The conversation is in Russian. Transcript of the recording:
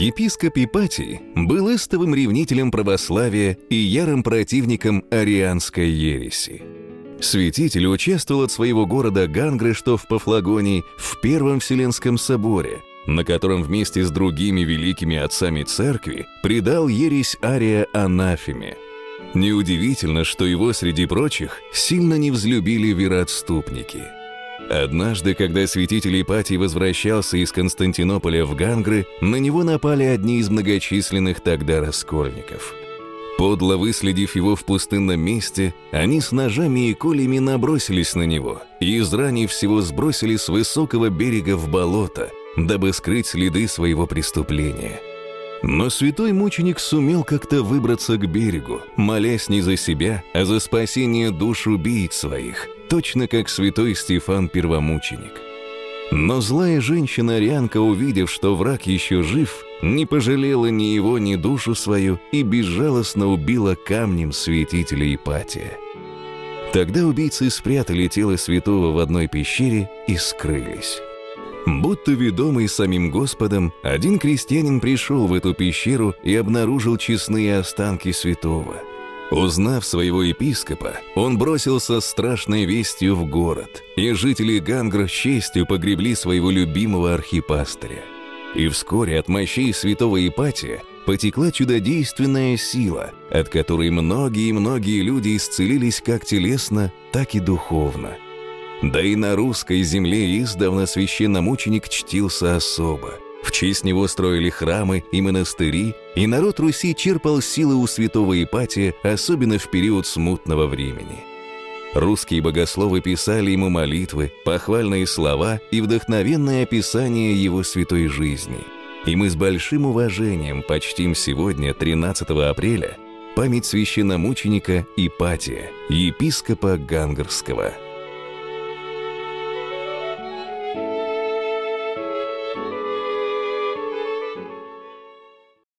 Епископ Ипатий был истовым ревнителем православия и ярым противником арианской ереси. Святитель участвовал от своего города Гангры, что в Пафлагонии, в Первом Вселенском соборе, на котором вместе с другими великими отцами церкви предал ересь Ария анафеме. Неудивительно, что его, среди прочих, сильно не взлюбили вероотступники. Однажды, когда святитель Ипатий возвращался из Константинополя в Гангры, на него напали одни из многочисленных тогда раскольников. Подло выследив его в пустынном месте, они с ножами и колями набросились на него и, изранив всего, сбросили с высокого берега в болото, дабы скрыть следы своего преступления. Но святой мученик сумел как-то выбраться к берегу, молясь не за себя, а за спасение душ убийц своих, точно как святой Стефан Первомученик. Но злая женщина-арианка, увидев, что враг еще жив, не пожалела ни его, ни душу свою и безжалостно убила камнем святителя Ипатия. Тогда убийцы спрятали тело святого в одной пещере и скрылись. Будто ведомый самим Господом, один крестьянин пришел в эту пещеру и обнаружил честные останки святого. Узнав своего епископа, он бросился с страшной вестью в город, и жители Гангр с честью погребли своего любимого архипастыря. И вскоре от мощей святого Ипатия потекла чудодейственная сила, от которой многие люди исцелились как телесно, так и духовно. Да и на русской земле издавна священномученик чтился особо. В честь него строили храмы и монастыри, и народ Руси черпал силы у святого Ипатия, особенно в период смутного времени. Русские богословы писали ему молитвы, похвальные слова и вдохновенное описание его святой жизни. И мы с большим уважением почтим сегодня, 13 апреля, память священномученика Ипатия, епископа Гангрского.